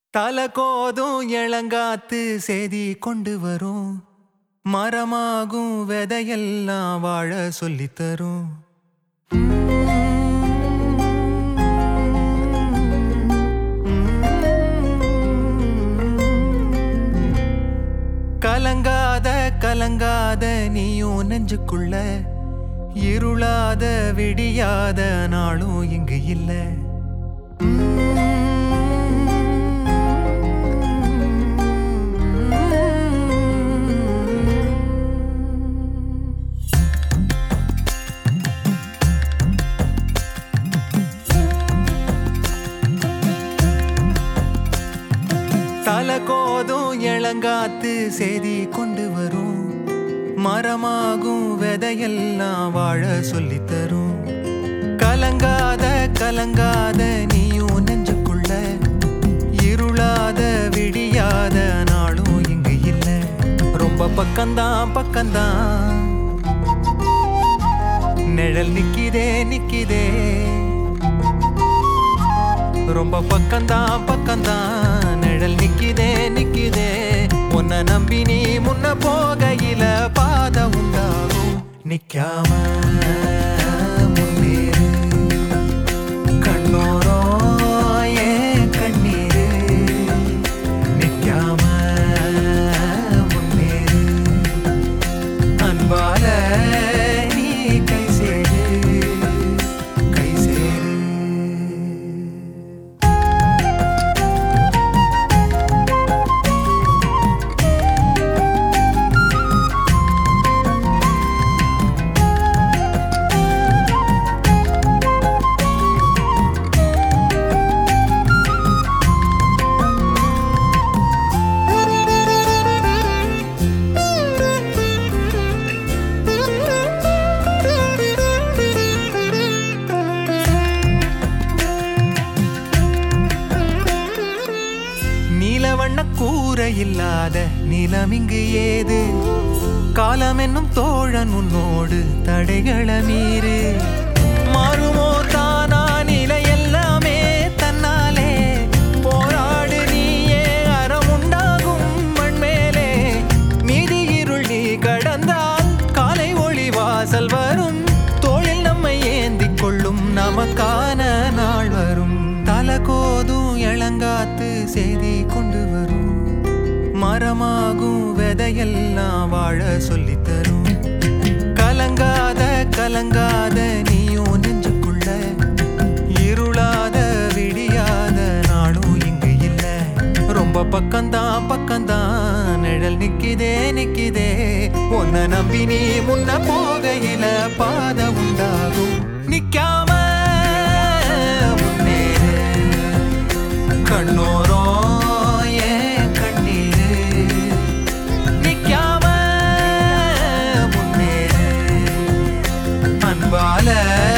தல கோதும் இளங்காத்து செய்தி கொண்டு வரும். மரமாகும் விதையெல்லாம் வாழ சொல்லித்தரும். கலங்காத கலங்காத நீயும் நெஞ்சுக்குள்ள, இருளாத விடியாத நாளும் இங்கு இல்ல. தல கோதும் இளங்காத்து செய்தி கொண்டு வரும். மரமாகும் விதையெல்லாம் வாழ சொல்லித்தரும். கலங்காத கலங்காத நீயும் நெஞ்சுக்குள்ள, இருளாத விடியாத நாளும் இங்கு இல்ல. ரொம்ப பக்கம்தான் பக்கம்தான் நிழல் நிக்கிதே நிக்கிதே. ரொம்ப பக்கம்தான் பக்கம்தான் நிழல் நிக்கிதே நிக்கிதே. உன்னை நம்பி நீ முன்ன போகையில பாத உண்டாகும். நிக்காம முன்னேறு, கண்ணோரோ ஏன் கண்ணீரு. நிக்காம முன்னேறு, அன்பால நீ கை சேரு கை சேரு. நீலவண்ண கூரை இல்லாத நிலம் இங்கு ஏது. காலம் என்னும் தோழன் உன்னோடு தடைகள மீறு. மாறுமோ தானா நிலை எல்லாமே தன்னாலே. போராடு நீயே அறம் உண்டாகும் மண்மேலே. மீதி இருள் நீ கடந்தால் காலை ஒளி வாசல் வரும். தோளில் நம்மை ஏந்திக் கொள்ளும் நமக்கான நாள் வரும். தல கோதும் இளங்காத்து செய்தி கொண்டு வரும். மரமாகும் விதையெல்லாம் வாழ சொல்லித்தரும். கலங்காத கலங்காத நீயும் நெஞ்சுக்குள்ள, இருளாத விடியாத நாளும் இங்கு இல்ல. ரொம்ப பக்கம்தான் பக்கம்தான் நிழல் நிக்கிதே நிக்கிதே. உன்னை நம்பி நீ முன்ன போகையில பாத உண்டாகும். நிக்காம கண்ணோரோ ஏன் கண்ணீரு. நிக்காம முன்னேறு, அன்பால